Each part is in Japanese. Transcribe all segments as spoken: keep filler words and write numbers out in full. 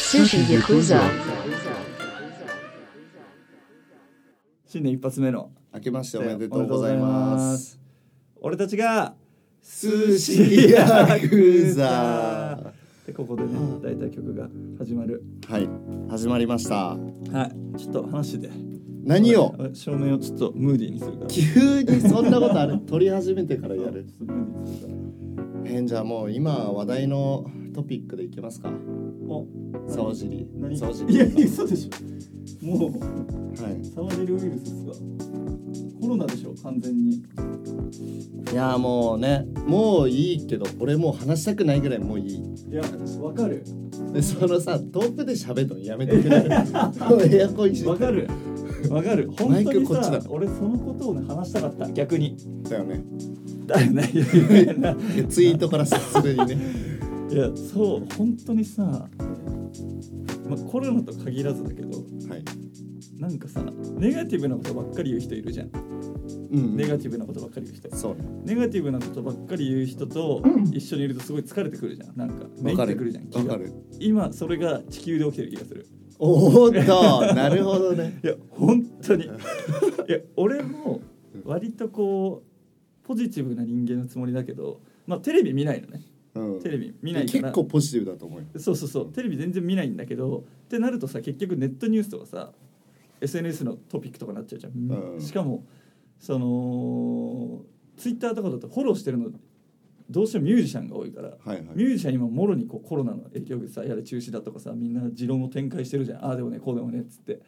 Sushi Yakuza。 新年一発目の明けましておめでとうございます。 俺たちが寿司ヤクザでここでね大体曲が始まる。 はい始まりました。 はいちょっと話して何を照明をちょっとムーディーにするから。 急にそんなことある撮り始めてからやるえんじゃあもう今話題のトピックでいきますか。 お沢尻何沢尻いや嘘でしょもうはい沢尻ウイルスですがコロナでしょ完全に。 いやもうねもういいけど俺もう話したくないぐらいもういい。 いやわかる。 でそのさ遠くで喋るのやめてくれるエアコンいじってわかるわかる本当マイクにこっちださ俺そのことをね話したかった逆にだよねだよねいやいやいやツイートからするにねいやそう本当にさ、まあ、コロナと限らずだけど、 はい、 なんかさネガティブなことばっかり言う人いるじゃん、うん、ネガティブなことばっかり言う人。 そうネガティブなことばっかり言う人と一緒にいるとすごい疲れてくるじゃん。なんかめいってくるじゃん気が。 わかる。 今それが地球で起きてる気がする。 おーっとなるほどねいや本当にいや俺も割とこうポジティブな人間のつもりだけど、まあテレビ見ないのね、うん、テレビ見ないから結構ポジティブだと思うよ。 そうそうそうテレビ全然見ないんだけどってなるとさ結局ネットニュースとかさ エスエヌエス のトピックとかなっちゃうじゃん、うん、しかもそのツイッターとかだとフォローしてるのどうしてもミュージシャンが多いから、はいはい、ミュージシャン今もろにこうコロナの影響でさやれ中止だとかさみんな持論を展開してるじゃん。ああでもねこうでもねっつって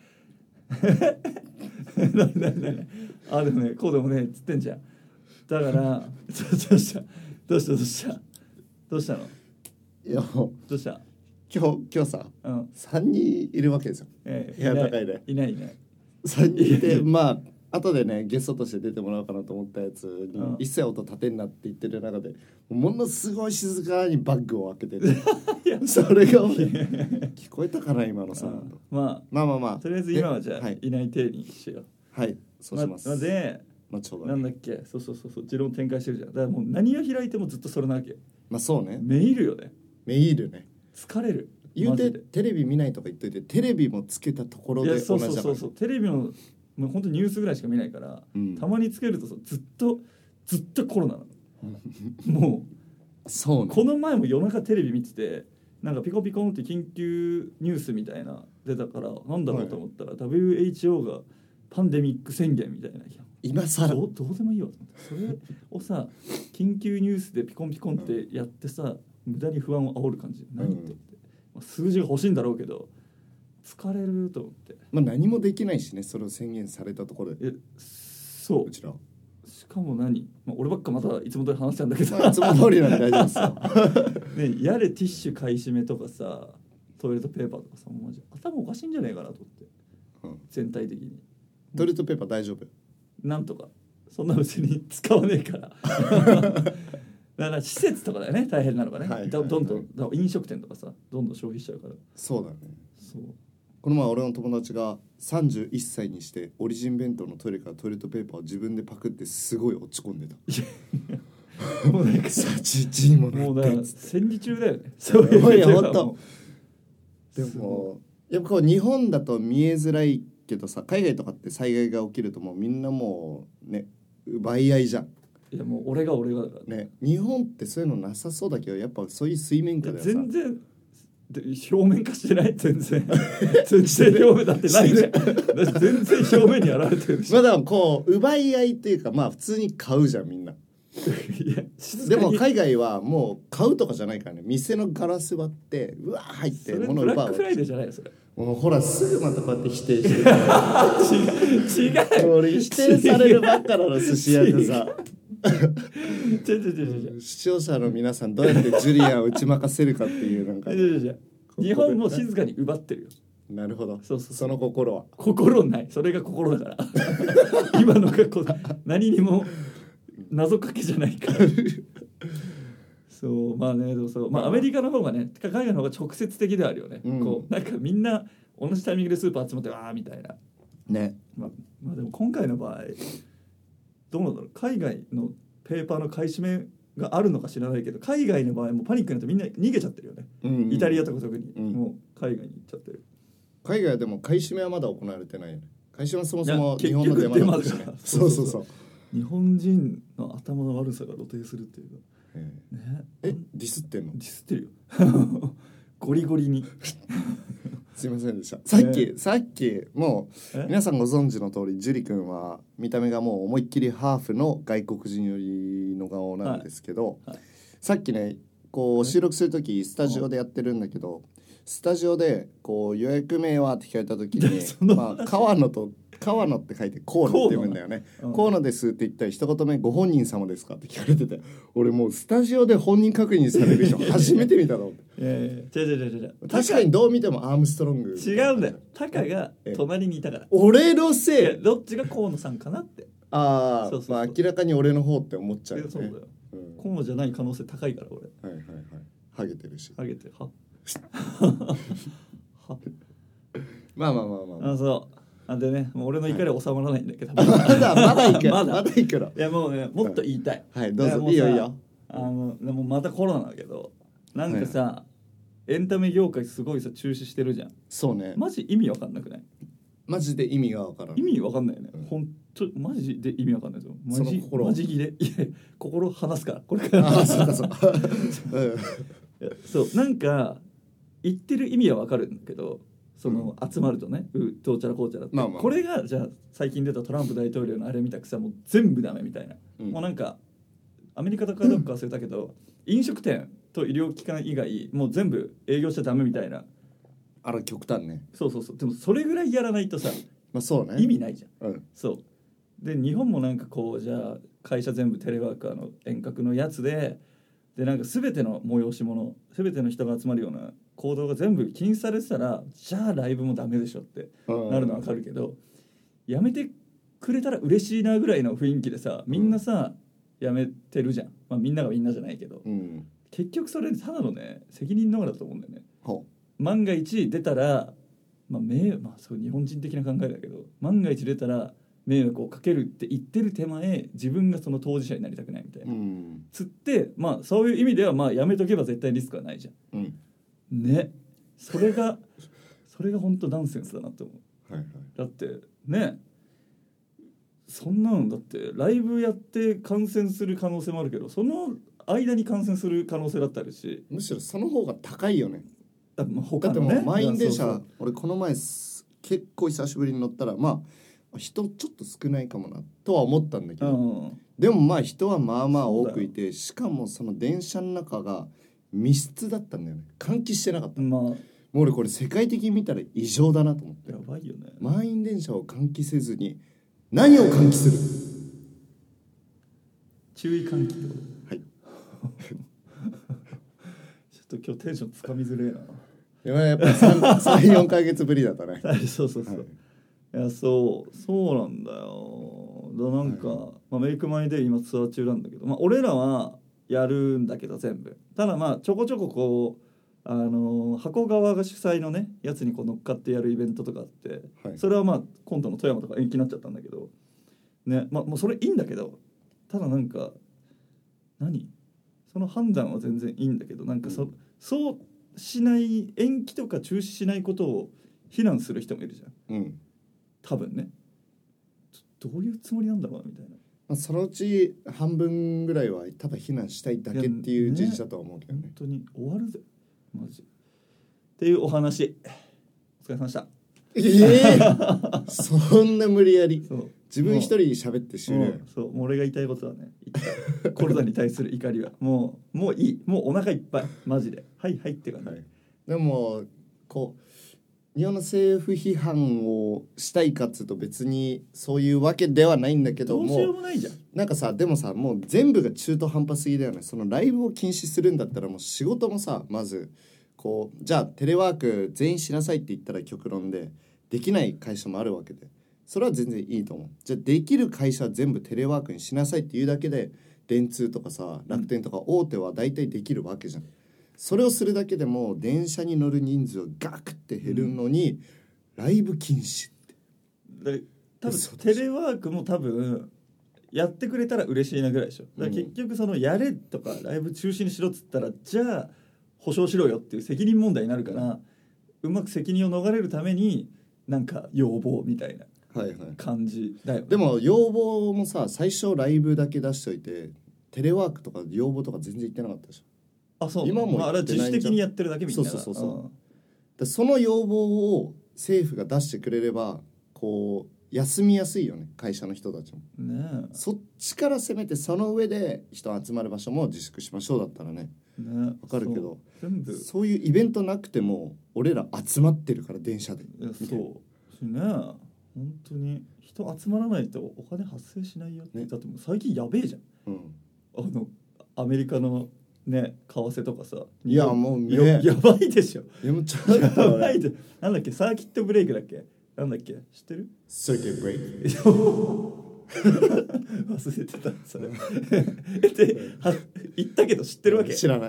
なななああでもねこうでもねっつってんじゃん。だからどうしたどうしたどうしたどうしたの。 いやもうどうした今日今日さ、うん、さんにんいるわけですよ、ええ、部屋高いでいないいないさんにんいてまあ後でねゲストとして出てもらおうかなと思ったやつに、うん、一切音立てんなって言ってる中でものすごい静かにバッグを開けてるそれが俺聞こえたかな今のさ、うん、 まあ、 まあまあまあとりあえず今はじゃあ、はい、いない体にしよう。はいそうします、 ま、で、まあ、なんだっけそうそうそうそう持論展開してるじゃん。だからもう何を開いてもずっとそれなわけよ。まあそうねめいるよね。 めいるね疲れる。 言うてテレビ見ないとか言っといてテレビもつけたところで同じだから。 そうそうそうそうテレビももう本当ニュースぐらいしか見ないから、うん、たまにつけるとずっとずっとコロナなのもうそう、ね、 この前も夜中テレビ見ててなんかピコピコンって緊急ニュースみたいな出たからなんだろうと思ったら、はい、ダブリューエイチオー がパンデミック宣言みたいな。 今更 ど, どうでもいいわそれをさ緊急ニュースでピコンピコンってやってさ、うん、無駄に不安を煽る感じ何って思って、うん、数字が欲しいんだろうけど疲れると思って、 まあ、何もできないしねそれを宣言されたところで。 えそううちらしかも何、まあ、俺ばっかまたいつも通り話しちゃうんだけど、 まあ、いつも通りなんで大丈夫ですよ、 ね、やれティッシュ買い占めとかさトイレットペーパーとかさマジ頭おかしいんじゃないかなと思って、うん、全体的に。 トイレットペーパー大丈夫なんとかそんな別に使わねえからだから施設とかだよね大変なのがね、はいはいはい、どんどん飲食店とかさどんどん消費しちゃうから。 そうだね。 そうこの前俺の友達がさんじゅういっさいにしてオリジン弁当のトイレからトイレットペーパーを自分でパクってすごい落ち込んでたもうなんかさちちにもなってもうだから戦時中だよねそういういや本当でもやっぱこう日本だと見えづらいけどさ海外とかって災害が起きるともうみんなもうね奪い合いじゃん。 いやもう俺が俺がだからね日本ってそういうのなさそうだけどやっぱそういう水面下ではさ全然表面化してない全然全然表面だってないじゃん全然表面に現れてるでしょ。 まあでもこう奪い合いっていうかまあ普通に買うじゃんみんな。いやでも海外はもう買うとかじゃないからね店のガラス割ってうわー入って物奪う。 ブラックフライデーじゃないよそれ。 もうほらすぐまたこうやって否定してる違う違う俺否定されるばっかなの寿司屋でさ視聴者の皆さんどうやってジュリアンを打ち負かせるかっていうなんか日本も静かに奪ってるよ。 なるほど。 そうそうそうその心は心ないそれが心だから今の学校何にも謎かけじゃないからそうまあねでもそうまあアメリカの方がね海外の方が直接的ではあるよね、うん、こうなんかみんな同じタイミングでスーパー集まってわーみたいなね。 まあ、まあでも今回の場合どうなんだろう海外のペーパーの買い占めがあるのか知らないけど、海外の場合もパニックになってみんな逃げちゃってるよね、うんうん、イタリアとか特に、うん、もう海外に行っちゃってる。 海外でも買い占めはまだ行われてないよね。買い占めはそもそも日本のデマだしね。そうそうそう。 日本人の頭の悪さが露呈するっていうか、 えーね、えディスってんの？ ディスってるよゴリゴリにすいませんでした。さっき、えー、さっきもう皆さんご存知の通り、ジュリ君は見た目がもう思いっきりハーフの外国人寄りの顔なんですけど、はいはい、さっきねこう収録するときスタジオでやってるんだけど、スタジオでこう予約名はって聞かれたときに、まあ、川野と川野って書いて河野って読むんだよね。河野、うん、ですって言ったら一言目ご本人様ですかって聞かれてて、俺もうスタジオで本人確認される人初めて見たの。 いやいや違う違う違う、 確かにどう見てもアームストロング違うんだよ。タカが隣にいたから。 俺のせい。 どっちが河野さんかなって。 ああ、まあ明らかに俺の方って思っちゃうよね。 そうだよ、うん、河野じゃない可能性高いから俺。 はいはいはい。ハゲてるし。 ハゲてるははまあまあまあまあ、 あそうあでね、もう俺の怒りは収まらないんだけど、 はい、まだまだいくまだまだいくの。 いやもうねもっと言いたい、 はい、どうぞ。いいよいいよ。 あのでもまたコロナだけどなんかさ、はい、エンタメ業界すごいさ中止してるじゃん。 そうね。 マジ意味わかんなくない？ マジで意味がわからない。 意味わかんないよね、うん、ほんとマジで意味わかんないですよ。マジマジ切れ。いや心離すからこれからあそうかそうかそうなんか言ってる意味はわかるんだけど、その集まるとね、うん、どうちゃらこうちゃらって、まあまあ、これがじゃあ最近出たトランプ大統領のあれ見たくさもう全部ダメみたいな、うん、もうなんかアメリカとかどっか忘れたけど、うん、飲食店と医療機関以外もう全部営業しちゃダメみたいな。 あら極端ね。 そうそうそう。でもそれぐらいやらないとさ、 まあそうね、 意味ないじゃん、 うん、 そうで日本もなんかこうじゃあ会社全部テレワーカーの遠隔のやつででなんか全ての催し物全ての人が集まるような行動が全部禁止されてたらじゃあライブもダメでしょってなるのは分かるけど、やめてくれたら嬉しいなぐらいの雰囲気でさみんなさ、うん、やめてるじゃん、まあ、みんながみんなじゃないけど、うん、結局それただのね責任逃れだと思うんだよね。万が一出たら、まあ迷まあ、そう日本人的な考えだけど万が一出たら迷惑をかけるって言ってる手前自分がその当事者になりたくないみたいな、うん、つってまあそういう意味ではまあやめとけば絶対リスクはないじゃん、うん、ねそれがそれが本当ナンセンスだなって思う、はいはい、だってねそんなのだってライブやって感染する可能性もあるけどその間に感染する可能性だったりしむしろその方が高いよね。 だ, 他の、ね、だってもう満員電車そうそう俺この前結構久しぶりに乗ったらまあ人ちょっと少ないかもなとは思ったんだけど、うん、でもまあ人はまあまあ多くいてしかもその電車の中が密室だったんだよね。換気してなかった、まあ、もう俺これ世界的に見たら異常だなと思って。 やばいよね。 満員電車を換気せずに何を換気する注意喚起ってことはいちょっと今日テンションつかみづれえな。 やっぱり さん、よんかげつぶりだったねそうそうそう、はい、いやそうそうなんだよ。だなんか、はいまあ、メイクマイデイ今ツアー中なんだけど、まあ、俺らはやるんだけど全部ただまあちょこちょここうあの箱側が主催のねやつにこう乗っかってやるイベントとかあって、はい、それはまあ今度の富山とか延期になっちゃったんだけどね、まあもうそれいいんだけどただなんか何その判断は全然いいんだけどなんか そ,、うん、そうしない延期とか中止しないことを非難する人もいるじゃん、うん、多分ねどういうつもりなんだろうなみたいな、 まあ、そのうち半分ぐらいはただ非難したいだけっていう事実だとは思うけどね。 本当に終わるぜマジっていうお話お疲れ様でした。 えー、そんな無理やりそう自分一人喋って終了。 そうもう俺が言いたいことはね言ったコロナに対する怒りはもうもういいもうお腹いっぱいマジではいはいって感じ、はい、 でもこう日本の政府批判をしたいかっつうと別にそういうわけではないんだけどもどうしようもないじゃん。 なんかさでもさもう全部が中途半端すぎだよね。そのライブを禁止するんだったらもう仕事もさまずこうじゃあテレワーク全員しなさいって言ったら極論でできない会社もあるわけでそれは全然いいと思う。じゃあできる会社は全部テレワークにしなさいっていうだけで電通とかさ楽天とか大手は大体できるわけじゃん。それをするだけでも電車に乗る人数がガクって減るのに、うん、ライブ禁止ってで多分テレワークも多分やってくれたら嬉しいなぐらいでしょ。だから結局そのやれとかライブ中止にしろっつったら、じゃあ保証しろよっていう責任問題になるから、うまく責任を逃れるためになんか要望みたいな感じだよ、ね。 でも要望もさ、最初ライブだけ出しといてテレワークとか要望とか全然言ってなかったでしょ。 あ、そう。 今も、 まあ、あれは自主的にやってるだけみたいな。 そうそうそうそう、うん、でその要望を政府が出してくれればこう休みやすいよね、会社の人たちも、 ね、 そっちから攻めてその上で人集まる場所も自粛しましょうだったらね、 ね、 わかるけど、 そう全部そういうイベントなくても俺ら集まってるから電車で。 そうね、本当に人集まらないとお金発生しないよって、ね、だってもう最近やべえじゃん、うん、あのアメリカのね為替とかさ、 いやもうねや, やばいでしょ。 やばいで、なんだっけ、サーキットブレイクだっけ、なんだっけ、知ってる？ サーキットブレイク忘れてたそれで言ったけど知ってるわけ？ 知らない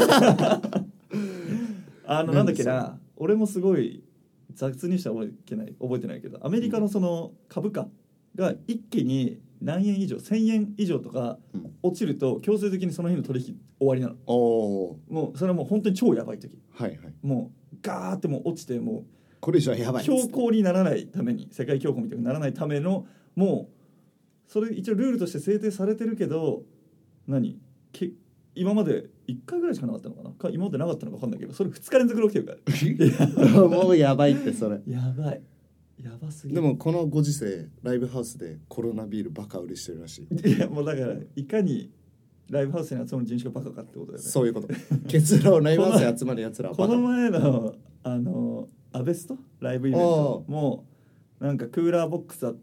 あのなんだっけな、俺もすごい雑にして覚えてない覚えてないけど、アメリカのその株価が一気に何円以上せんえん以上とか落ちると強制的にその日の取引終わりなの。 おもうそれはもう本当に超やばい時、 はいはい、 もうガーってもう落ちて、もうこれ以上やばい恐慌にならないために、世界恐慌みたいにならないための、もうそれ一応ルールとして制定されてるけど、何け今までいっかいぐらいしかなかったのかなか、今までなかったのか分かんないけど、それふつか連続で起きてるからもうやばいってそれやばい、やばすぎる。 でもこのご時世ライブハウスでコロナビールバカ売りしてるらしい。 いやもうだからいかにライブハウスに集まる人種がバカかってことだよね。 そういうこと結論、ライブハウスに集まるやつらはバカ。 この前のあのアベストライブイベントもうなんかクーラーボックスあって、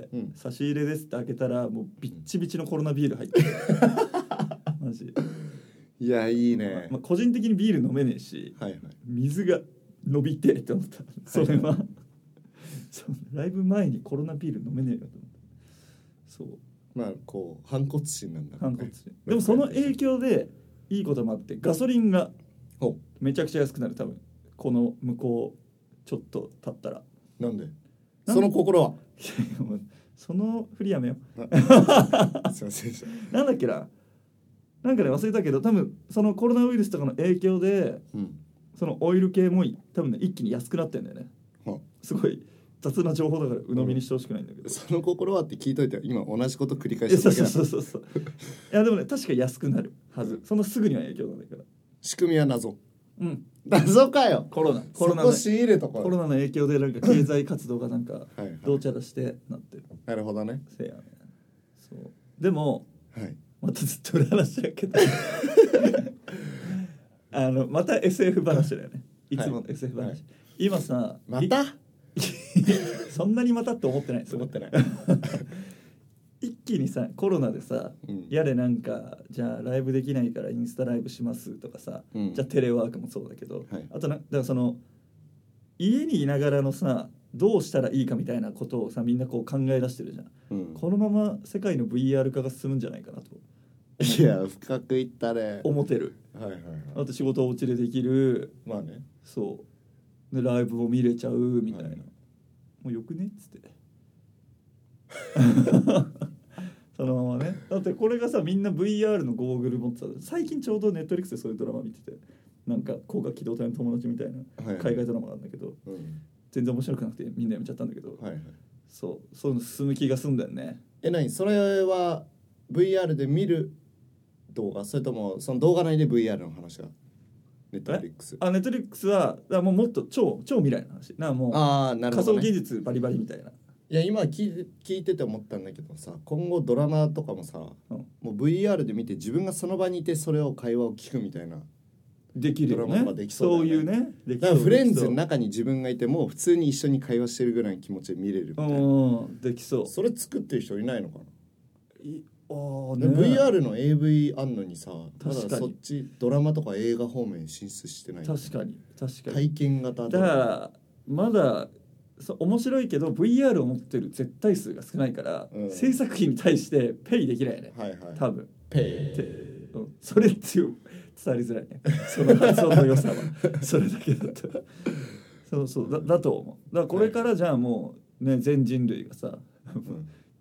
うん、差し入れですって開けたらもうビッチビチのコロナビール入ってるマジ。 いやいいね、 まあまあ、個人的にビール飲めねえし、 はいはい、 水が伸びてって思ったそれは、はい、そうライブ前にコロナビール飲めねえよと思った。そうまあこう反骨心なんだ、ね、 反骨心。でもその影響でいいこともあって、ガソリンがめちゃくちゃ安くなる、多分この向こうちょっと経ったら。 なんで？その心はその振りやめよすいませんでした。 なんだっけな、なんかね忘れたけど、多分そのコロナウイルスとかの影響で、うん、そのオイル系も多分ね一気に安くなってんだよね、うん、すごい雑な情報だから鵜呑みにしてほしくないんだけど、うん、 その心はって聞いといて今同じこと繰り返してるだけだ。 そうそうそうそういやでもね確か安くなるはず、そのすぐには影響がないから。 仕組みは謎。 うん、 謎かよ。 コロナコロナの仕入れとこコロナの影響でなんか経済活動がなんかどうちゃらしてなってるなるほどね。 せやね。そうでも、 はい、 またずっと裏話だけどあのまた エスエフ 話だよね、いつもの エスエフ 話、はい、今さまたそんなにまたって思ってないです思ってない一気にさコロナでさ、うん、やれなんかじゃあライブできないからインスタライブしますとかさ、うん、じゃあテレワークもそうだけど、はい、あとなだからその家にいながらのさどうしたらいいかみたいなことをさみんなこう考え出してるじゃん、うん、このまま世界の ブイアール 化が進むんじゃないかなと。 いや深くいったね思ってる、 はいはいはい、 あと仕事をお家でできる、 まあね、 そうでライブも見れちゃうみたいな、はい、もうよくねっつってそのままね。だってこれがさみんな ブイアール のゴーグル持ってた。最近ちょうどネットフリックスでそういうドラマ見てて、なんか高架機動隊の友達みたいな海外ドラマなんだけど、はいはい、全然面白くなくてみんなやめちゃったんだけど、はいはい、そうそういうの進む気がするんだよね。 え何それは ブイアール で見る動画、それともその動画内で ブイアール の話がネットフリックス？ あネットフリックスはだからもうもっと超超未来の話な、もうあなるほど、ね、 仮想技術バリバリみたいな。 いや今聞いて、聞いてて思ったんだけどさ、今後ドラマとかもさ、うん、もう ブイアール で見て自分がその場にいてそれを会話を聞くみたいなできるよね、 ドラマができそうだよね。 そういうねできそう、 だからフレンズの中に自分がいても普通に一緒に会話してるぐらいの気持ちで見れるみたいな、 うんできそう。 それ作ってる人いないのかな。 いあね、 ブイアール の エーブイ あんのにさ、まだそっちドラマとか映画方面進出してない。 確かに確かに体験型だからまだそう面白いけど ブイアール を持ってる絶対数が少ないから、うん、制作費に対してペイできないね、 はいはい、 多分ペイ、 うん、それって伝わりづらいねその発音の良さはそれだけだったらそうそう だ, だと思う。だからこれからじゃあもうね全人類がさ、うん、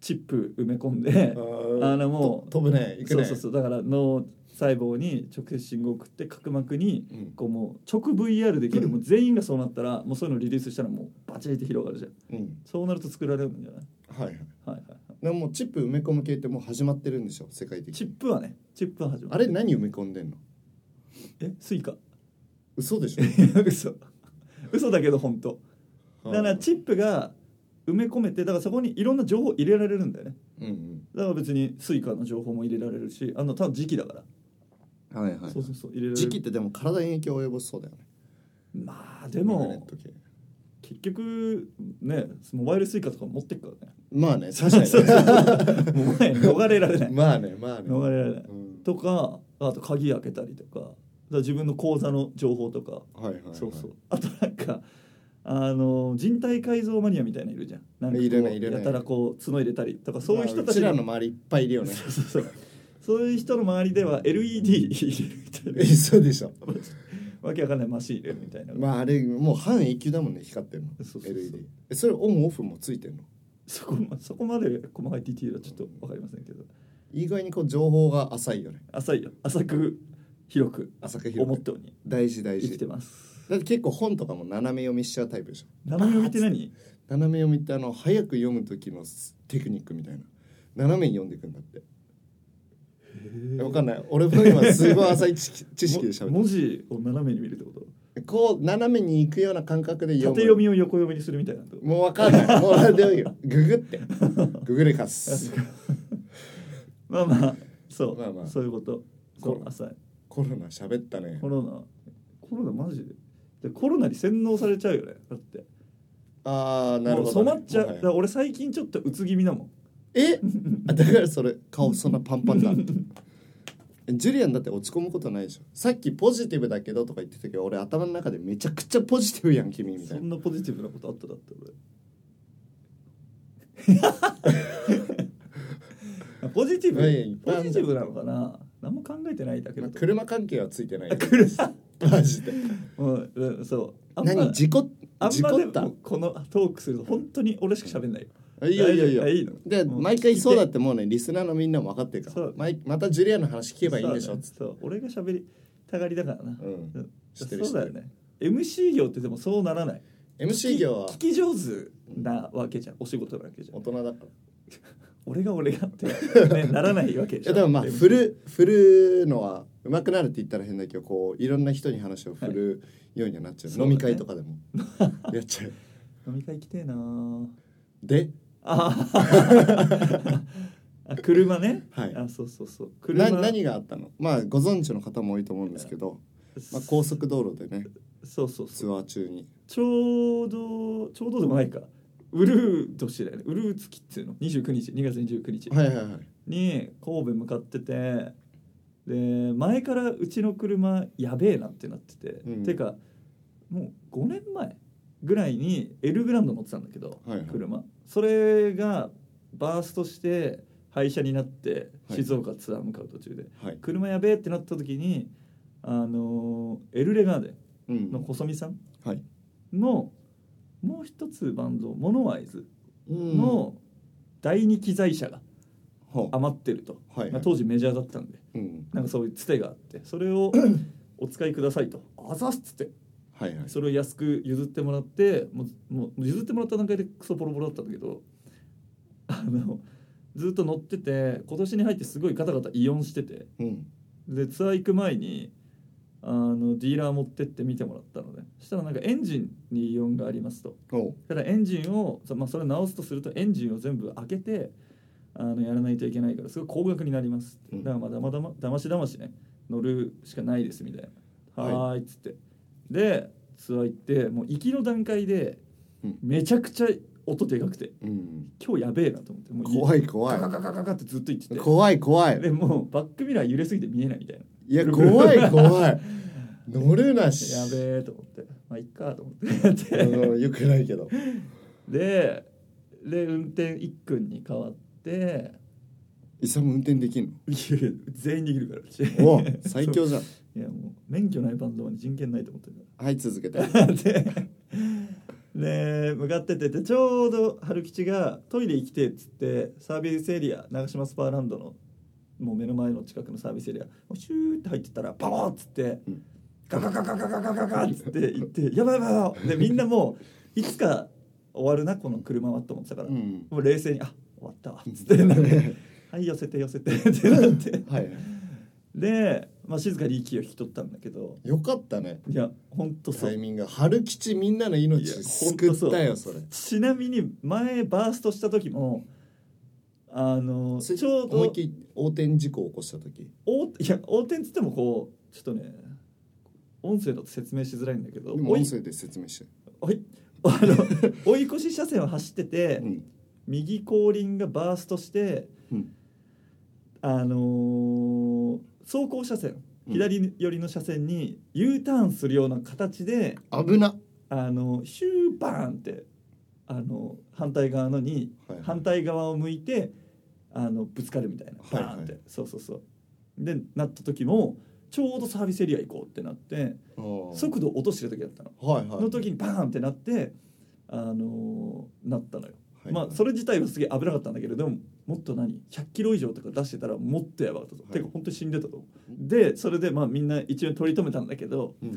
チップ埋め込んであのもう飛ぶね行くねそうそうそうだから脳細胞に直接信号を送って角膜にこうもう直 ブイアール できる、うん、もう全員がそうなったらもうそういうのをリリースしたらもうバチッて広がるじゃん、うん、そうなると作られるんじゃない？ はいはいはいはいでもチップ埋め込む系ってもう始まってるんでしょ世界的に。 チップはねチップは始まってあれ何埋め込んでんの？ えスイカ嘘でしょ嘘嘘だけど本当だからチップが埋め込めてだからそこにいろんな情報入れられるんだよね、うんうん、だから別にスイカの情報も入れられるしあの多分時期だからはいはいそうそうそう入れられる時期ってでも体に影響を及ぼしそうだよね。 まあでも結局ねモバイルスイカとか持ってっからねまあね確かにそうそうそうもう逃れられないまあねまあね逃れられない、うん、とかあと鍵開けたりとかだから自分の口座の情報とか、はいはいはい、そうそうあとなんかあの人体改造マニアみたいないるじゃんなんかこういるねいるねやたらこう角入れたりとかそういう人たち、 まあ、うちらの周りいっぱいいるよねそうそうそうそういう人の周りでは エルイーディー 入れるみたいなえそうでしょわけわかんないマシン入れるみたいなまああれもう半永久だもんね光ってるのそうそうそう エルイーディー えそれオンオフもついてんの？ そこ、そこまで細かいディティールはちょっとわかりませんけど意外にこう情報が浅いよね。 浅いよ浅く広く浅く広く思ったように大事大事生きてます。 だって結構本とかも斜め読みしちゃうタイプでしょ。 斜め読みって何？ 斜め読みってあの早く読む時のテクニックみたいな斜めに読んでいくんだって。わかんない俺も今すごい浅い知識でしゃべって文字を斜めに見るってこと？ こう斜めに行くような感覚で読む縦読みを横読みにするみたいなともうわかんないもう何でもいいよググってググれかすまあまあそう、 まあまあ、 そういうことそう浅いコロナ喋ったね。 コロナコロナマジででコロナに洗脳されちゃうよねだってああなるほど、ね、 染まっちゃう、はい、だから俺最近ちょっとうつ気味だもんえだからそれ顔そんなパンパンだジュリアンだって落ち込むことないでしょ。さっきポジティブだけどとか言ってたけど俺頭の中でめちゃくちゃポジティブやん君みたいな。 そんなポジティブなことあっただって俺ポジティブポジティブなのかな。何も考えてないだけど、まあ、 車関係はついてない。 車マジでもうそうあんま何事故事故ったこのトークすると本当に俺しか喋んないよ。 いやいやいやいいので毎回そうだってもうねリスナーのみんなも分かってるからまたジュリアの話聞けばいいんでしょっつって。 そう、ね、そう俺が喋りたがりだからな、うん、 知ってるそうだよね。 エムシー 業ってでもそうならない。 エムシー 業は聞き上手なわけじゃん、お仕事なわけじゃん。 大人だから俺が俺がって、ね、ならないわけじゃん。 いやでもまあ振る振るのは上手くなるって言ったら変だけどこういろんな人に話を振るようにはなっちゃう、はい、飲み会とかでもやっちゃう飲み会行きてえなでああ車ね、 はい、 あそうそうそう車な何があったの。まあご存知の方も多いと思うんですけど、まあ、高速道路でねそうそうそうツアー中にちょうどちょうどでもないかウルー年だよね。ウルー月っていうのにじゅうくにちにがつにじゅうくにちはいはいはいに神戸向かっててで前からうちの車やべえなってなってて、うん、てかもうごねんまえぐらいにエルグランド乗ってたんだけど、はいはい、車それがバーストして廃車になって静岡ツアー向かう途中で、はい、車やべえってなった時にあのエルレガーデンの細見さんの、うん、もう一つバンドモノワイズの第二機材車が余ってると、はいはい、当時メジャーだったんで、うん、なんかそういうつてがあってそれをお使いくださいとあざっつって、はいはい、それを安く譲ってもらってもう、もう譲ってもらった段階でクソボロボロだったんだけどあのずっと乗ってて今年に入ってすごいガタガタイオンしてて、うん、でツアー行く前にあのディーラー持ってって見てもらったので、そしたらなんかエンジンにイオンがありますと。ただエンジンを、まあ、それ直すとするとエンジンを全部開けてあのやらないといけないからすごい高額になります、うん、だからまあだまだまだましだましね乗るしかないですみたいな、はい、はーいっつってでツアー行ってもう行きの段階でめちゃくちゃ音でかくて、うん、今日やべえなと思ってもう怖い怖いガガガガガってずっと言ってて怖い怖いでもうバックミラー揺れすぎて見えないみたいな。 いや怖い怖い乗るなしやべえと思ってまあいっかと思ってよくないけどでで運転いっくんに変わってイサム運転できんの？ いや全員できるからお最強じゃんいやもう免許ないバンドは人権ないと思ってるからはい続けてでで向かってて、でちょうど春吉がトイレ行きてっつってサービスエリア長島スパーランドのもう目の前の近くのサービスエリアシューって入ってったらパコーっつって、うん、ガガガガガガガガガっつって言ってやばいやばいやばいでみんなもういつか終わるなこの車はと思ってたから、うん、もう冷静にあ終わったわっつってなんではい寄せて寄せてってなってはいで、まあ、静かに息を引き取ったんだけどよかったね。 いやほんとそうタイミング春吉みんなの命救ったよ。それちなみに前バーストした時もあのちょうど思いっきり横転事故を起こした時おいや横転っつってもこうちょっとね音声だと説明しづらいんだけどでも音声で説明しておいあの追い越し車線を走ってて、うん、右後輪がバーストして、うん、あのー、走行車線左寄りの車線に U ターンするような形で危なあのシューバーンってあの反対側のに、はいはい、反対側を向いてあのぶつかるみたいなバーンって、はいはい、そうそうそうでなった時もちょうどサービスエリア行こうってなって速度落としてる時だったの、はいはい、の時にバーンってなってあのー、なったのよ、はいはい、まあそれ自体はすげえ危なかったんだけれどももっと何ひゃっキロ以上とか出してたらもっとやばかったと、はい、てか本当に死んでたとでそれでまあみんな一応取り留めたんだけど、うん、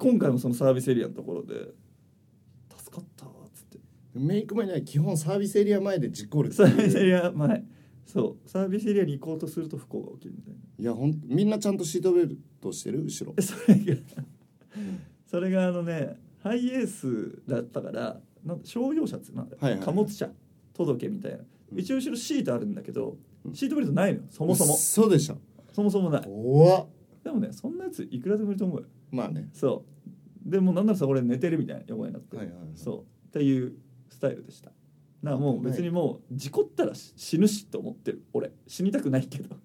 今回もそのサービスエリアのところで助かったっつってメイク前には基本サービスエリア前で事故るサービスエリア前そうサービスエリアに行こうとすると不幸が起きるみたいないやほんみんなちゃんとシートベルトしてる後ろそれがそれがあのねハイエースだったからなん商用車ってなんだ、はいはいはい、貨物車届けみたいな、うん、一応後ろシートあるんだけど、うん、シートベルトないのよそもそもそうでしょそもそもないおでもねそんなやついくらでもいると思うよまあねそうでもなんならさ俺寝てるみたいな横になって、はいはいはい、そうっていうスタイルでしただからもう別にもう事故ったら死ぬしと思ってる俺死にたくないけど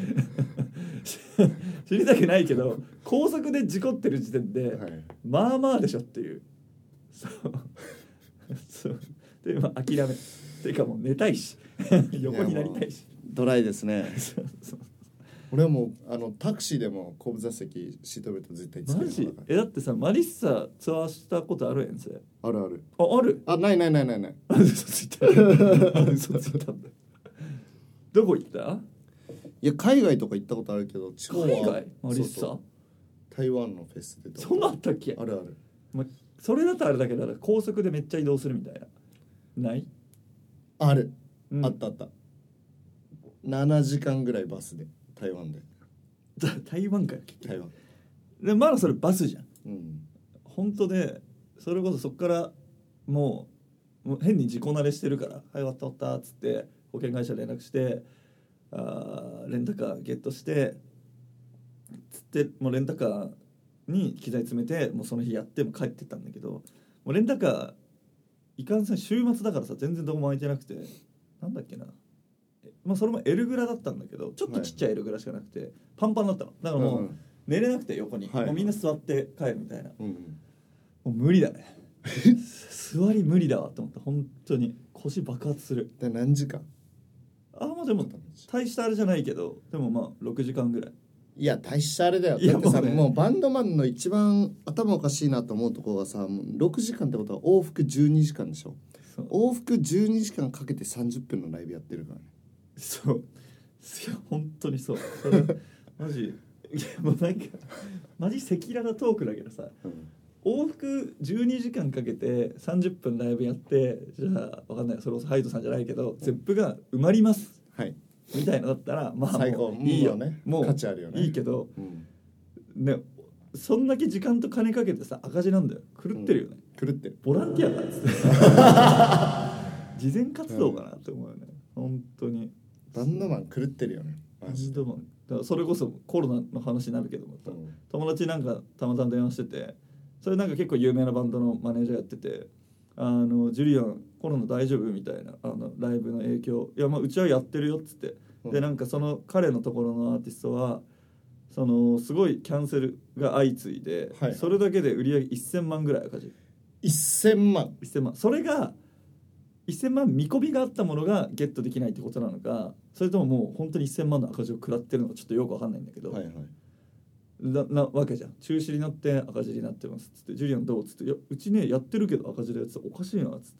死にたくないけど高速で事故ってる時点で、はい、まあまあでしょっていうそうそうでまあ諦めていうかもう寝たいし横になりたいしドライですねそうそう俺はもうあのタクシーでも後部座席シートベルト絶対つけるマジえだってさマリッサツアーしたことあるやんせあるあるああるあないないないないない嘘ついた嘘ついたんだどこ行ったいや海外とか行ったことあるけど地方は海外マリッサそうそう台湾のフェスでそんなあったっけあるある、 ま、それだとあれだけど高速でめっちゃ移動するみたいなないある、うん、あったあったななじかんぐらいバスで台湾で台湾かよ台湾でまだそれバスじゃん、 うん、 本当でそれこそそっからもう、もう変に事故慣れしてるからはい終わった終わったっつって保険会社連絡してあレンタカーゲットしてつってもうレンタカーに機材詰めてもうその日やっても帰ってったんだけどもうレンタカーいかんせん週末だからさ全然どこも空いてなくてなんだっけなまあ、それも L グラだったんだけどちょっとちっちゃい L グラしかなくて、はい、パンパンだったのだからもう寝れなくて横に、はい、もうみんな座って帰るみたいな、うん、もう無理だね座り無理だわと思った本当に腰爆発するで何時間あまあでも大したあれじゃないけどでもまあろくじかんぐらいいや大したあれだよだってさもう、ね、もうバンドマンの一番頭おかしいなと思うところがさろくじかんってことは往復じゅうにじかんでしょ往復じゅうにじかんかけてさんじゅっぷんのライブやってるからねそういや本当にそうそれマジいやもうなんかマジ赤裸々トークだけどさ、うん、往復じゅうにじかんかけてさんじゅっぷんライブやってじゃあわかんないそれこそハイドさんじゃないけど、うん、ゼップが埋まります、はい、みたいなだったらまあ最高もういいよねもう価値あるよねいいけど、うん、ねそんだけ時間と金かけてさ赤字なんだよ狂ってるよね、 うん、狂ってるボランティアだっつって慈善活動かなって思うよね、うん、本当にバンドマン狂ってるよねバンドマンだからそれこそコロナの話になるけどまた、うん、友達なんかたまたま電話しててそれなんか結構有名なバンドのマネージャーやっててあのジュリアンコロナ大丈夫みたいなあのライブの影響いやまあうちはやってるよっつって、うん、でなんかその彼のところのアーティストはそのすごいキャンセルが相次いで、はい、それだけで売り上げせんまんぐらい赤字せんまんせんまんそれがせんまん見込みがあったものがゲットできないってことなのかそれとももう本当にせんまんの赤字を食らってるのかちょっとよく分かんないんだけど、はいはい、 な, なわけじゃん。中止になって赤字になってますっつってジュリアンどうっつっていやうちねやってるけど赤字でやつおかしいなっつって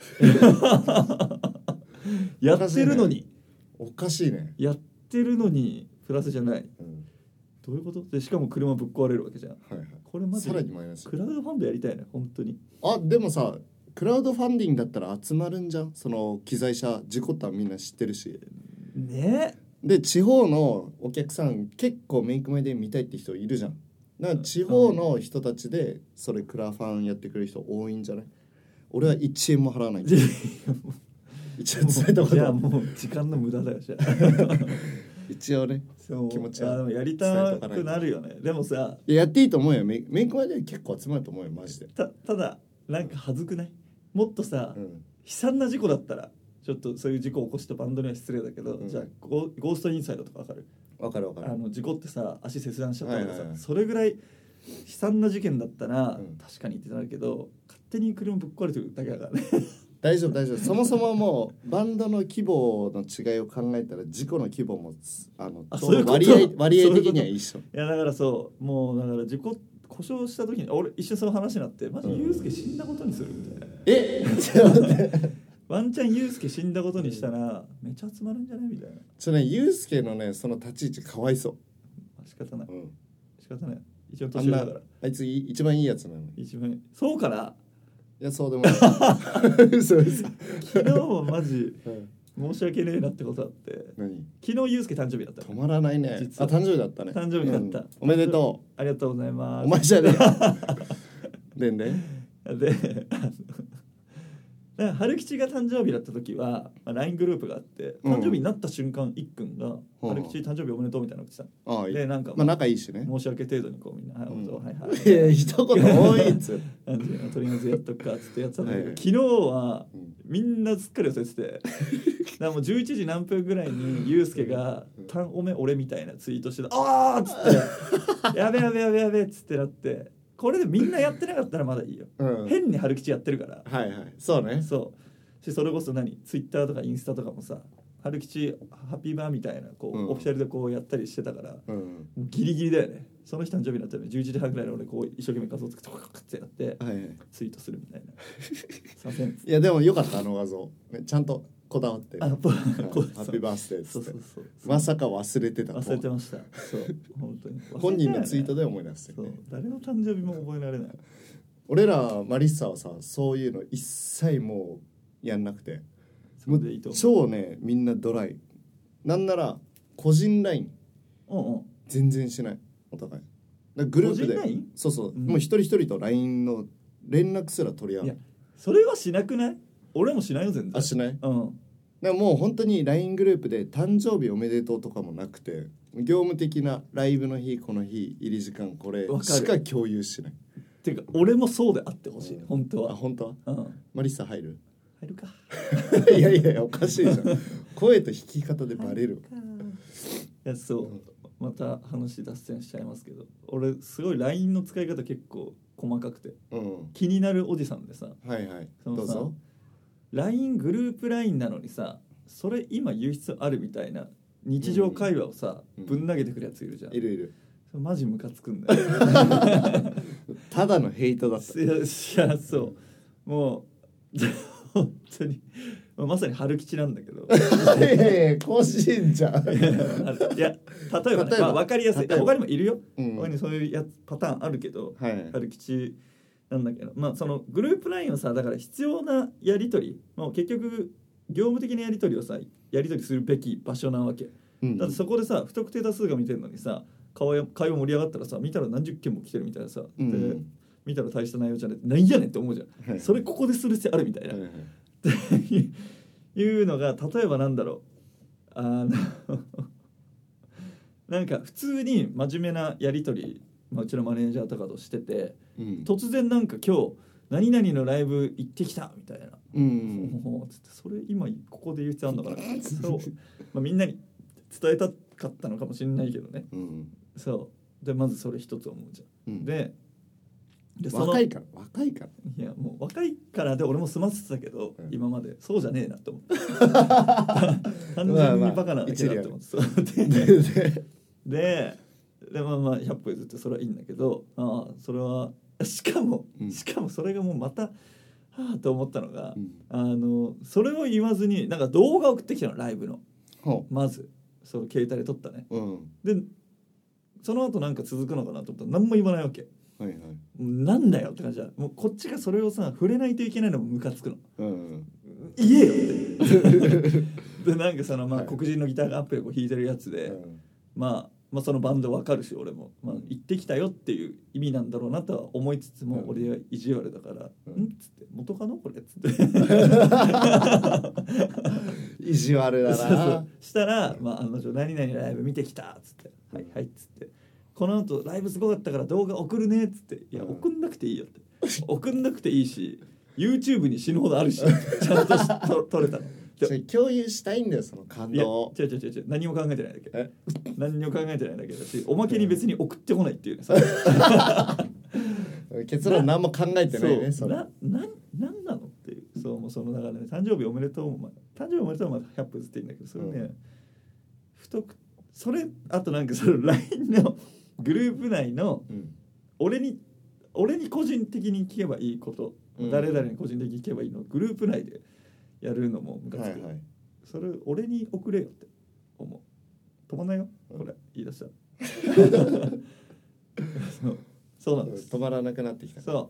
やってるのにおかしいねやってるのにプラスじゃない、 うん、 どういうことでしかも車ぶっ壊れるわけじゃん、 はいはい、 これマジさらにマイナスクラウドファンドやりたいね本当に。 あでもさクラウドファンディングだったら集まるんじゃん。その機材車事故ったらみんな知ってるしね。 で地方のお客さん結構メイク前で見たいって人いるじゃん。だから地方の人たちでそれクラファンやってくれる人多いんじゃない？俺はいちえんも払わないんだ一応伝えたことじゃあもう時間の無駄だよじゃあ一応ねそう気持ちはでもやりたくなるよね。でもさいや、やっていいと思うよ。メイク前で結構集まると思うよマジで。 た, ただなんか恥ずくない？もっとさ、うん、悲惨な事故だったらちょっとそういう事故を起こしたバンドには失礼だけど、うん、じゃあゴーストインサイドとかわかる？ わかるわかる。 あの事故ってさ足切断しちゃったからさ、 はいはいはい、 それぐらい悲惨な事件だったら、うん、確かにってなるけど勝手に車ぶっ壊れてるだけだからね大丈夫大丈夫。そもそももうバンドの規模の違いを考えたら事故の規模もあのあそういう割合割合的には一緒。 いやだからそうもうだから事故故障した時に俺一瞬その話になってマジユースケ死んだことにするみたいな、うん、 えちょっと待ってワンチャンユースケ死んだことにしたらめっちゃ集まるんじゃないみたいな。 ちょねユースケのねその立ち位置かわいそう。 仕方ない、うん、仕方ない一応年上だから あ, あいつ一番いいやつなのに。 一番そうかな。 いやそうでもない嘘嘘昨日もマジ、うん、申し訳ねえなってことあって。 何？ 昨日ユースケ誕生日だった。 止まらないね。あ誕生日だったね。 誕生日だった、うん、 おめでとう。ありがとうございます。 お前じゃねえでんででだから春吉が誕生日だった時は、まあ、ライン グループがあって誕生日になった瞬間、いっくんが、うん、春吉誕生日おめでとうみたいなの言ってた。 ああいい。 でなんか、 まあ、仲いいしね。 申し訳程度にこうみんな、はい、 うん、 はいはいいや一言多いっつうとりあえずやっとくかっつってやってたんだけど、はいはい、昨日はみんなすっかり忘れててだからもうじゅういちじ何分ぐらいにユースケが「たんおめ俺」みたいなツイートしてた。あーっつって「やべやべやべやべ」っつってなってこれでみんなやってなかったらまだいいよ、うん、変に春吉やってるから。 はいはいそうね。 そうしそれこそ何ツイッターとかインスタとかもさ春吉ハッピーバーみたいなこう、うん、オフィシャルでこうやったりしてたから、うん、ギリギリだよね。その日誕生日になったらじゅういちじはんぐらいの俺こう一生懸命画像作ってコカコカってやって、はいはい、ツイートするみたいなさせん。いやでもよかったあの画像、ね、ちゃんとこだわってあハッピーバースデーっつってまさか忘れてた。 忘れてました。そう本当に本人のツイートで思い出して、ね、 そう誰の誕生日も覚えられない。 俺らマリッサはさそういうの一切もうやんなくてもう超ねみんなドライなんなら個人ライン全然しないお互いだグループでそうそう、うん、もう一人一人と ライン の連絡すら取り合う。いやそれはしなくない？俺もしないよ全然。 あしない。 うんでももう本当に ライン グループで誕生日おめでとうとかもなくて業務的なライブの日この日入り時間これしか共有しない。 てか俺もそうであってほしい、うん、本当は。 あ本当は、うん、マリッサ入る？ 入るかいやいやおかしいじゃん声と弾き方でバレる。 いやそう、うん、また話脱線しちゃいますけど俺すごい ライン の使い方結構細かくて、うん、気になるおじさんでさ、 はいはいそのさどうぞ。 ライン グループ ライン なのにさそれ今言う必要あるみたいな日常会話をさ、うん、ぶん投げてくるやついるじゃん。 いるいる。 マジムカつくんだよただのヘイトだった。 いや、いやそうもう本当にまさに春吉なんだけどいやいや個人じゃん。いや例えば、ね、まあ、分かりやすい他にもいるよ、うん、他にそういうやつパターンあるけど、はい、春吉なんだけど、まあそのグループラインをさだから必要なやり取りもう結局業務的なやり取りをさやり取りするべき場所なわけ、うん、だってそこでさ不特定多数が見てるのにさ会話盛り上がったらさ見たら何十件も来てるみたいなさ、うん、で見たら大した内容じゃない何やねんって思うじゃん、はい、それここでする必要あるみたいな、はいはい、っていうのが例えばなんだろうあのなんか普通に真面目なやり取り、まあ、うちのマネージャーとかとしてて、うん、突然なんか今日何々のライブ行ってきたみたいな、うん、つってそれ今ここで言う必要あるのかなそう、まあ、みんなに伝えたかったのかもしれないけどね、うん、そうでまずそれ一つ思うじゃん、うん、ででその若いから若いからいやもう若いからで俺も済ませてたけど、うん、今までそうじゃねえなって思って単純にバカなだけだって思って、まあまあ、で, ででまあまあひゃっぽ譲ってそれはいいんだけど、ああそれはしかも、うん、しかもそれがもうまたはあと思ったのが、うん、あのそれを言わずになんか動画送ってきたのライブの、まずその携帯で撮ったね、うん、でその後なんか続くのかなと思ったら何も言わないわけ、はいはい、なんだよって感じだ。もうこっちがそれをさ触れないといけないのもムカつくの、うん、言えよってでなんかそのまあ、はい、黒人のギターがアップでこう弾いてるやつで、うん、まあまあそのバンドわかるし俺も、まあ、行ってきたよっていう意味なんだろうなとは思いつつも、うん、俺は意地悪だから「うん?」っつって「元カノこれ?」っつって意地悪だな。そうそうしたら、まあ、案の定何々ライブ見てきたっつって「はいはい」っつって「この後ライブすごかったから動画送るね」っつって「いや送んなくていいよ」って送んなくていいし YouTube に死ぬほどあるしちゃんとと撮れたの。 共有したいんだよその感動を。 違う違う違う何も考えてないだけ何も考えてないだけだしおまけに別に送ってこないっていうね結論何も考えてないね。 そなななんなのっていうそうもうそのだからね誕生日おめでとう、まあ、誕生日おめでとうはまだひゃっぷずっていいんだけどそれね、うん、太くそれあとなんかその ライン のグループ内の、うん、俺に俺に個人的に聞けばいいこと、うん、誰々に個人的に聞けばいいのグループ内でやるのもムカつく、はいはい、それ俺に送れよって思う。止まんないよこれ、うん、言い出したそうそうなんです。 止まらなくなってきた。 そう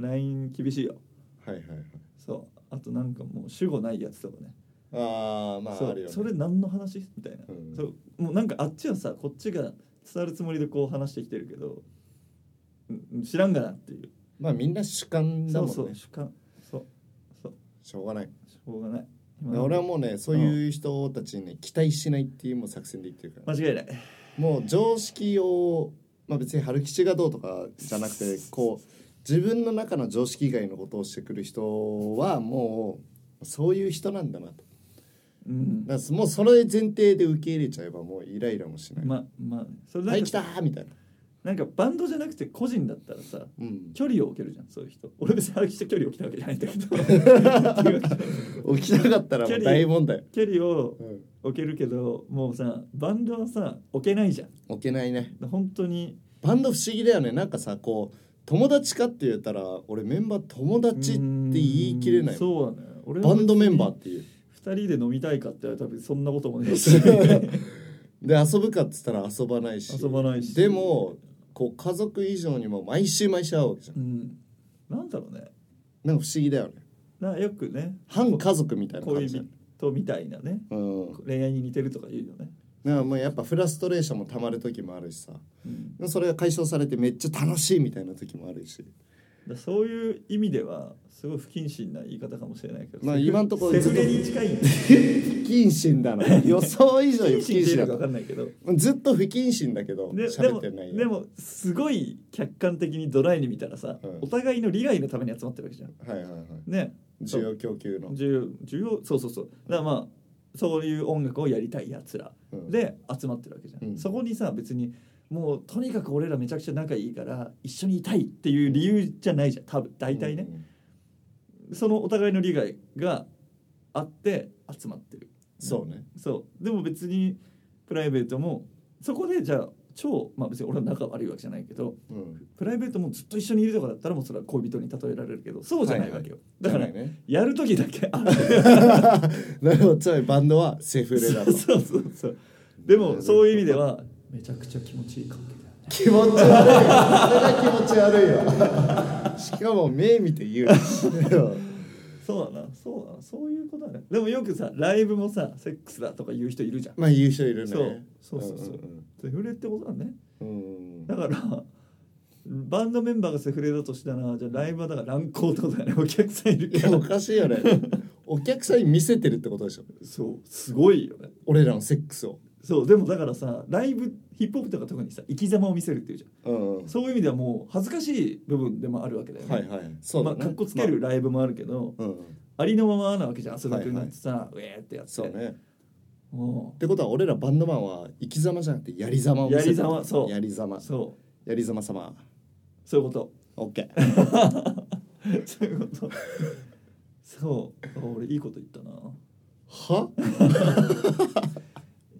ライン 厳しいよ。 はいはいはい。 そうあとなんかもう主語ないやつとかね。 ああまああるよね。 それ何の話みたいな、うん、そうもうなんかあっちはさこっちが伝わるつもりでこう話してきてるけど、うん、知らんがなっていう。 まあみんな主観だもんね。 そうそう主観そうそうしょうがない。 しょうがない。 俺はもうねそういう人たちに、ね、期待しないっていうもう作戦で言ってるから。 間違いない。 もう常識をまあ別に春吉がどうとかじゃなくてこう自分の中の常識以外のことをしてくる人はもうそういう人なんだなと。うん、だからもうそれ前提で受け入れちゃえばもうイライラもしない。 ままあそれだけはい来たーみたいな。 なんかバンドじゃなくて個人だったらさ、うん、距離を置けるじゃんそういう人。俺別に春吉と距離を置きたわけじゃないんだけど置きたかったらもう大問題。 距離を置けるけど、うん、もうさバンドはさ置けないじゃん。 置けないね。 本当にバンド不思議だよね。なんかさこう友達かって言ったら俺メンバー友達って言い切れない。 そうだね。俺バンドメンバーっていうふたりで飲みたいかって言われたら多分そんなこともねえしで遊ぶかっつったら遊ばないし遊ばないしでもこう家族以上にも毎週毎週会うわけじゃん、うん、 なんだろうね。 なんか不思議だよね。 なよくね反家族みたいな感じ。 恋人みたいなね、うん、恋愛に似てるとか言うよね。 なんかもうやっぱフラストレーションもたまる時もあるしさ、うん、それが解消されてめっちゃ楽しいみたいな時もあるし、 だそういう意味ではすごい不謹慎な言い方かもしれないけど、 まあ今のところセフレに近いんで不謹慎だな予想以上に不謹慎だか分かんないけどずっと不謹慎だけど喋ってないよ。 でもすごい客観的にドライに見たらさ、うん、お互いの利害のために集まってるわけじゃん。 はいはいはいね需要供給の需要需要そうそうそうだからまあそういう音楽をやりたいやつらで集まってるわけじゃん、うん、そこにさ別にもうとにかく俺らめちゃくちゃ仲いいから一緒にいたいっていう理由じゃないじゃん多分大体ね、うんうん、そのお互いの利害があって集まってる。 そうね。 そうでも別にプライベートもそこでじゃあ超まあ別に俺は仲悪いわけじゃないけど、うん、プライベートもずっと一緒にいるとかだったらもうそれは恋人に例えられるけどそうじゃないわけよ、はいはい、だから、ね、やる時だけあなるほど。つまりバンドはセフレだと。 そうそうそうでもそういう意味ではめちゃくちゃ気持ちいい関係だよね。 気持ち悪いそれが気持ち悪いわしかも目見て言うそうだなそうだなそういうことだね。でもよくさライブもさセックスだとか言う人いるじゃん。 まあ言う人いるね。 そうそうそうそう、うんうん、セフレってことだね、うん、だからバンドメンバーがセフレだとしたらじゃあライブはだから乱行ってことだね。お客さんいるから。 いやおかしいよねお客さんに見せてるってことでしょ。 そうすごいよね俺らのセックスを。 そうでもだからさライブヒップホップとか特にさ生き様を見せるっていうじゃん、うんうん、そういう意味ではもう恥ずかしい部分でもあるわけだよね。 はいはいそうだね。 まあ、かっこつけるライブもあるけど、まあうん、ありのままなわけじゃん。汗だくになってさ、はいはい、ウェーってやってそうね。ってことは俺らバンドマンは生き様じゃなくてやり様を見せる。 やり様そうやり様そうやり様様そういうことオッケーそういうことそう俺いいこと言ったな。 は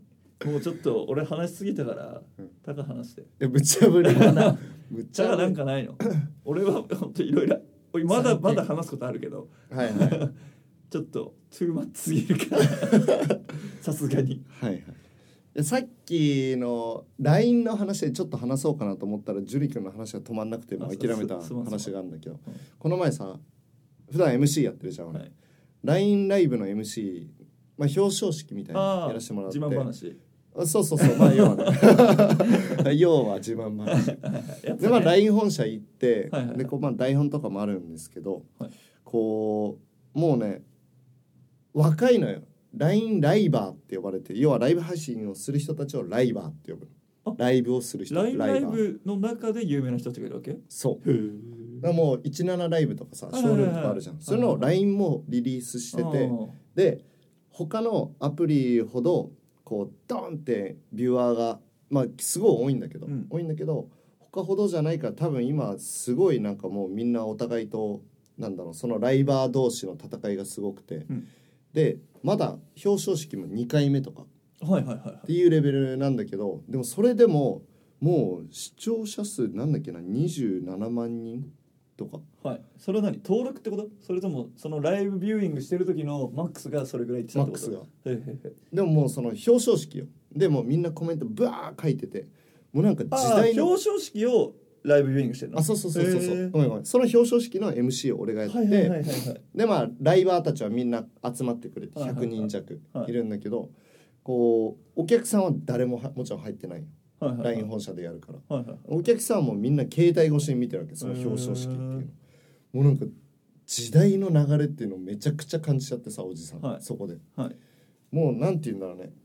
もうちょっと俺話しすぎたからタカ話してえむちゃぶりだなむちタカゃぶりなんかないの俺は本当いろいろまだまだ話すことあるけどはいはいちょっとトゥーマッチすぎるからさすがにはいはいでさっきの ライン の話でちょっと話そうかなと思ったらジュリ君の話が止まんなくてもう諦めた話があるんだけど、この前さ普段 エムシー やってるじゃん俺、はい、ライン ライブの エムシー、まあ、表彰式みたいなのやらせてもらって自慢話そうそうそうまあ要はね要は自慢話でまあ ライン 本社行って、はいはいはい、でこうまあ台本とかもあるんですけど、はい、こうもうね若いのよライン ライバーって呼ばれて要はライブ配信をする人たちをライバーって呼ぶライブをする人ライン ライブの中で有名な人たちがいるわけそうだもうじゅうななライブとかさショールームとかあるじゃんそれの ライン もリリースしててで他のアプリほどこうドーンってビューアーがまあすごい多いんだけど、うん、多いんだけど他ほどじゃないから多分今すごいなんかもうみんなお互いとなんだろうそのライバー同士の戦いがすごくて、うん、でまだ表彰式もにかいめとかっていうレベルなんだけどでもそれでももう視聴者数なんだっけなにじゅうななまんにんとかはいそれは何登録ってことそれともそのライブビューイングしてる時のマックスがそれぐらいいってたってことマックスがへへへでももうその表彰式よでもみんなコメントブワー書いててもうなんか時代の表彰式をライブビューイングしてるのあそうそうそうそうそうごめんごめんその表彰式の エムシー を俺がやって、はいはいはいはい、でまあライバーたちはみんな集まってくれてひゃくにん弱いるんだけど、はいはいはい、こうお客さんは誰ももちろん入ってない、はいはいはい、ライン 本社でやるから、はいはいはい、お客さんもみんな携帯越しに見てるわけその表彰式っていうのもうなんか時代の流れっていうのをめちゃくちゃ感じちゃってさおじさん、はい、そこで、はい、もうなんていうんだろうね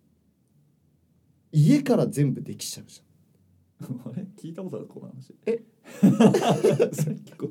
家から全部できちゃうじゃんあれ聞いたことあるこの話えさっきこ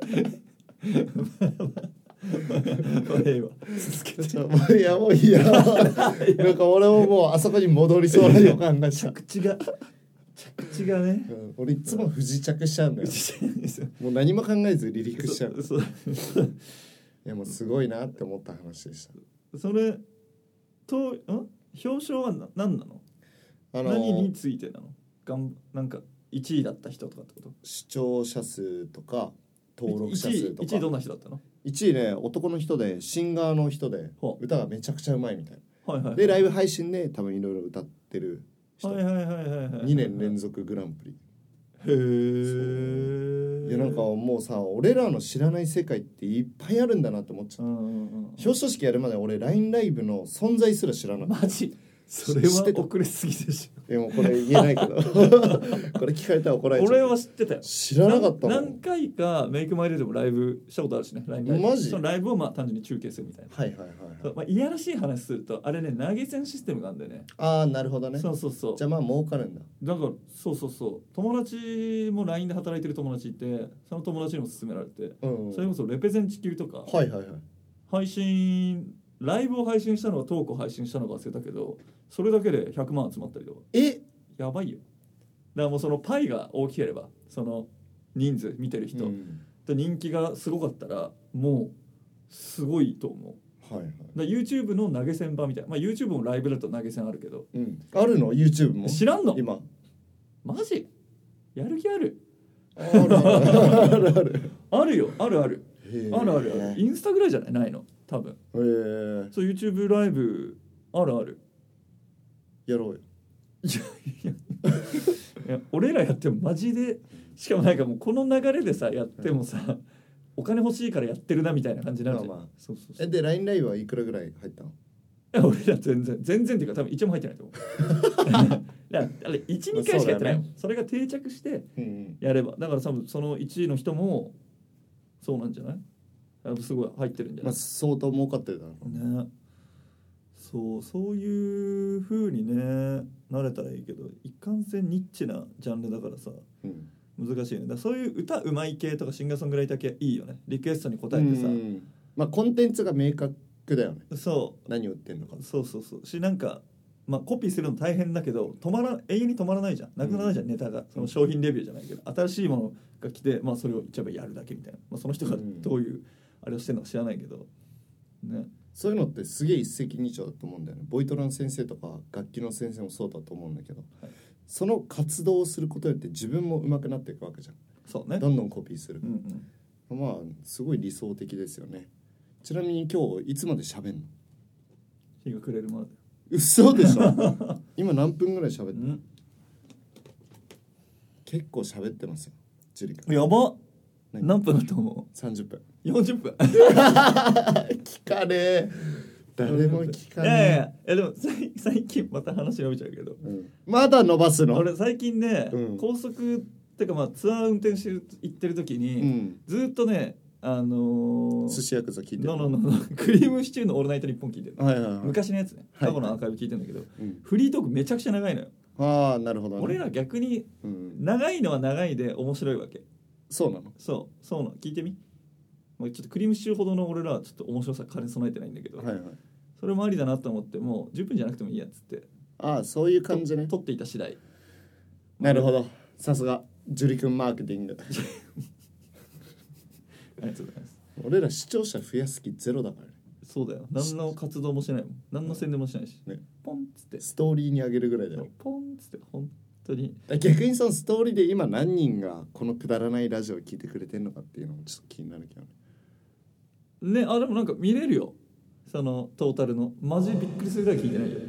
ういやもういやなんか俺ももうあそこに戻りそうな予感がした着地が着地がね、 うん、俺いつも不時着しちゃうんだよもう何も考えず離陸しちゃうそうそういやもうすごいなって思った話でしたそれとん表彰は何なの、あのー、何についてなのがんなんかいちいだった人とかってこと？ 視聴者数とか登録者数とか。 いちいどんな人だったの？ いちいね男の人でシンガーの人で歌がめちゃくちゃうまいみたいな、はいはいはい、でライブ配信で多分いろいろ歌ってる人、はいはいはいはいはい、にねん連続グランプリ。 へー。 いやなんかもうさ俺らの知らない世界っていっぱいあるんだなって思っちゃった、うんうんうん、表彰式やるまで俺 ライン ライブの存在すら知らなかった。 マジ？それは遅れすぎでしょ。 でもこれ言えないけどこれ聞かれたら怒られちゃう。 俺は知ってたよ。 知らなかったもん。 何回かメイクマイデーでもライブしたことあるしね。ライブマジ？ そのライブをまあ単純に中継するみたいな。 はいはいはい、はい、 まあ、いやらしい話するとあれね投げ銭システムがあるんだよね。 ああなるほどね。 そうそうそう。 じゃあまあ儲かるんだ。 だからそうそうそう友達も ライン で働いてる友達いてその友達にも勧められて、うんうん、それこそレペゼン地球とか、 はいはいはい、 配信ライブを配信したのはトークを配信したのか忘れたけどそれだけでひゃくまん集まったりとか。 えやばいよ。だからもうそのパイが大きければその人数見てる人、うん、と人気がすごかったらもうすごいと思う、はいはい、だ YouTube の投げ銭場みたいな、まあ、YouTube もライブだと投げ銭あるけど、 うん、あるの YouTube も知らんの今マジやる気あるあるあるあるあるよあるあるあるあるあるインスタぐらいじゃないないの多分へーそう YouTube ライブあるあるやろうよいやいやいや俺らやってもマジでしかもなんかもうこの流れでさやってもさ、うん、お金欲しいからやってるなみたいな感じになるじゃん、まあまあ、そうそうそう。 えで ライン ライブはいくらぐらい入ったの？いや俺ら全然全然っていうか多分いちえんも入ってないと思うだあれ いち,に 回しかやってないもん、まあ そ, ね、それが定着してやれば、うん、だから多分そのいちいの人もそうなんじゃないやっぱすごい入ってるんじゃない、まあ、 相当儲かってるだろうね。そうそういう風にねなれたらいいけど一貫性ニッチなジャンルだからさ、うん、難しいよね。だからそういう歌うまい系とかシンガーソングライター系いいよね。リクエストに答えてさ、 まあコンテンツが明確だよね。 そう何を売ってんのか。 そうそうそうしなんかまあコピーするの大変だけど止まら永遠に止まらないじゃん。なくならないじゃん、うん、ネタがその商品レビューじゃないけど新しいものが来てまあそれを一応やるだけみたいな、まあ、その人がどういうあれをしてるのか知らないけどね。 そういうのってすげえ一石二鳥だと思うんだよね。ボイトラの先生とか楽器の先生もそうだと思うんだけど、はい、その活動をすることによって自分も上手くなっていくわけじゃん。 そうね、 どんどんコピーする、 うんうん、まあすごい理想的ですよね。ちなみに今日いつまで喋んの？ 日が暮れるまで。 嘘でしょ今何分ぐらい喋ってる、うん、結構喋ってますよジュリ君。 やば。何分だと思う？ さんじゅっぷんよんじゅっぷん聞かねえ、誰も聞かねえ。 いやいやいや、でも最近また話伸びちゃうけど、 うん、まだ伸ばすの？ 俺最近ね、うん、高速ってかまあツアー運転してる行ってる時に、うん、ずっとねあのー、寿司ヤクザ聞いてるののののクリームシチューのオールナイトニッポン聞いてる、はいはいはい、昔のやつね、過去のアーカイブ聞いてるんだけど、はいはい、フリートークめちゃくちゃ長いのよ。 ああなるほど、ね、 俺ら逆に長いのは長いで面白いわけ。 そうなの？ そうそうなの。聞いてみ。ちょっとクリームシチューほどの俺らはちょっと面白さ兼ね備えてないんだけど、はいはい、それもありだなと思ってもうじゅっぷんじゃなくてもいいやっつって。 ああそういう感じね。 撮っていた次第。 なるほど、さすがジュリ君マーケティングありがとうございます。 俺ら視聴者増やす気ゼロだからね。 そうだよ、何の活動もしないもん、何の宣伝もしないし、ね、ポンっつってストーリーにあげるぐらいだよ。 ポンっつって本当に。 逆にそのストーリーで今何人がこのくだらないラジオを聞いてくれてんのかっていうのもちょっと気になるけどね。ね、あでもなんか見れるよ、そのトータルの。マジびっくりするぐらい聞いてないよ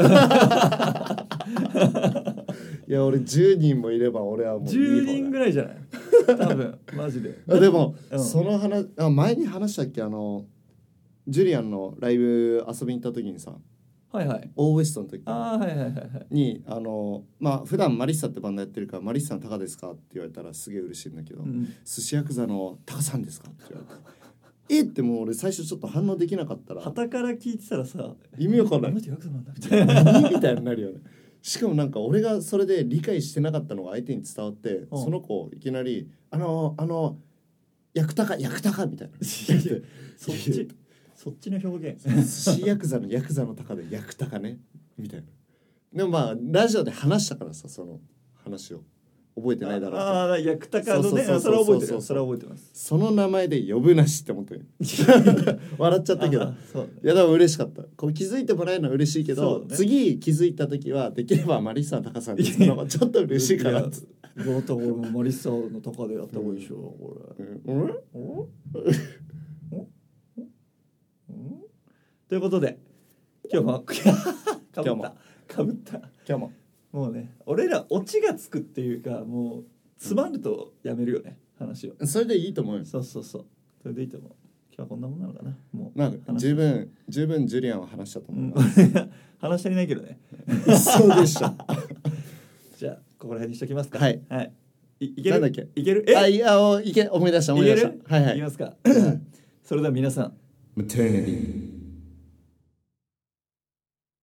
いや俺じゅうにんもいれば俺はもういいじゅうにんぐらいじゃない多分マジで。 あでも、うん、その話あ前に話したっけ、あのジュリアンのライブ遊びに行った時にさ、 はいはい、 オーウエストの時あ、はいはいはいはい、 にあのまあ普段マリッサってバンドやってるから、マリッサのタカですかって言われたらすげえ嬉しいんだけど、うん、寿司ヤクザのタカさんですかって言われてえってもう俺最初ちょっと反応できなかったら、 旗から聞いてたらさ意味わかんない、 マジヤクザなんだみたいな何みたいになるよね。しかもなんか俺がそれで理解してなかったのが相手に伝わって、うん、その子いきなりあのあのヤクタカヤクタカみたいなそっちそっちの表現寿司ヤクザのヤクザのタカでヤクタカねみたいな。でもまあラジオで話したからさ、その話を覚えてないだろう。 ああヤクタカのね、それは覚えてる、それは覚えてます。 その名前で呼ぶなしって思ってる笑っちゃったけど、そう、ね、いやでも嬉しかった。こう気づいてもらえるのは嬉しいけど、ね、次気づいた時はできればマリッサのタカさんにするのがちょっと嬉しいかなって。 どうと俺もマリッサのタカでやった方がいいでしょ、これ。うん、うんということで今日もかぶったかぶった今日ももうね、俺らオチがつくっていうか、もうつまるとやめるよね、話を。 それでいいと思うよ。 そうそうそう、それでいいと思う。今日はこんなもんなのかな。もうなんか十分十分ジュリアンは話したと思う、うん、 話足りないけどねそうでしたじゃあここら辺にしときますか。 はい、 はい、い, いけるなんだっけいけるえあいやいけ思い出した思い出した。 いけるはいはい、いきますかそれでは皆さん、 Maternity